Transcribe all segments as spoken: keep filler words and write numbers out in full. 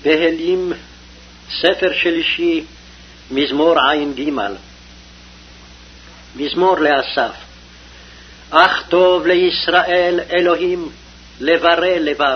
תהילים, ספר שלישי, מזמור עין ג'. מזמור לאסף. אך טוב לישראל אלוהים לברא לבב.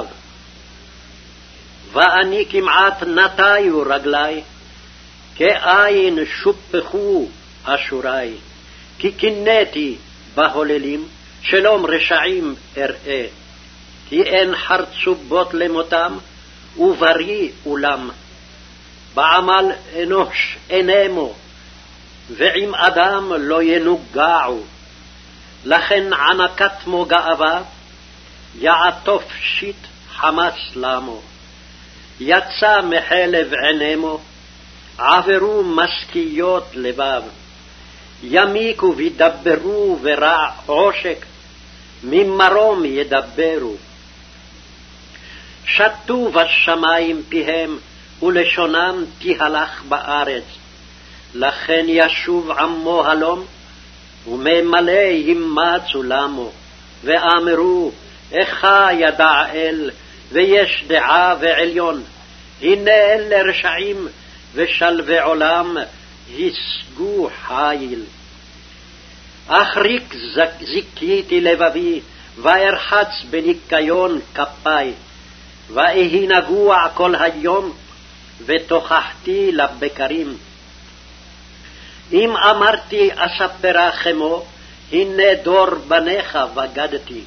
ואני כמעט נטיו רגלי, כאין שופחו אשורי. כי קינאתי בהוללים, שלום רשעים אראה. כי אין חרצובות למותם, ובריא אולם. בעמל אנוש אינמו, ועם אדם לא ינוגעו. לכן ענקת מו גאווה, יעטוף שיט חמס למו. יצא מחלב עינמו, עברו משכיות לבב. ימיקו וידברו ורע עושק, ממרום ידברו. שתו בשמים פיהם, ולשונם תהלך בארץ. לכן ישוב עמו הלום, וממלא ימצו למו. ואמרו, איכה ידע אל, ויש דעה ועליון. הנה אלה רשעים, ושלבי עולם ישגו חיל. אחריק זיכיתי לבבי, וארחץ בניקיון כפי. ואהי נגוע כל היום, ותוכחתי לבקרים. אם אמרתי אספרה חמו, הנה דור בניך בגדתי.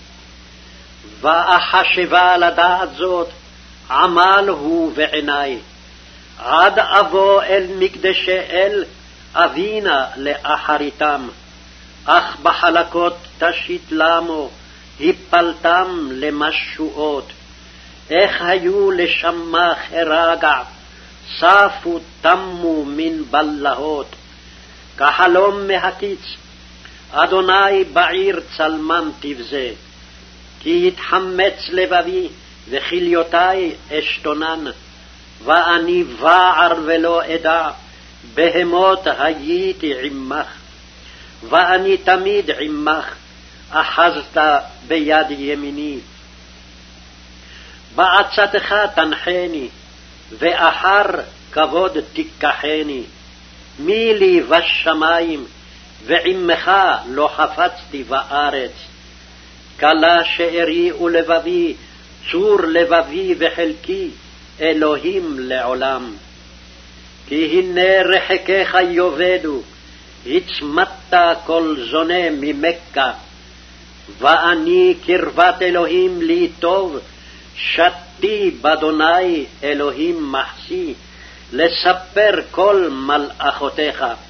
ואחשבה לדעת זאת, עמל הוא בעיני. עד אבוא אל מקדשי אל, אבינה לאחריתם. אך בחלקות תשית למו, הפלתם למשועות. איך היו לשמה חרגע, ספו תמו מן בלהות. כחלום מהקיץ, אדוני בעיר צלמם תבזה. כי יתחמץ לבבי, וכליותי אשתונן. ואני בער ולא אדע, בהמות הייתי עמך. ואני תמיד עמך, אחזת ביד ימיני. בעצתך תנחני, ואחר כבוד תיקחני. מי לי בשמים, ועמך לא חפצתי בארץ. כלה שארי ולבבי, צור לבבי וחלקי, אלוהים לעולם. כי הנה רחקיך יאבדו, הצמדת כל זונה ממכה. ואני קרבת אלוהים לי טוב, שתי באדוני אלוהים מחסי, לספר כל מלאכותיך.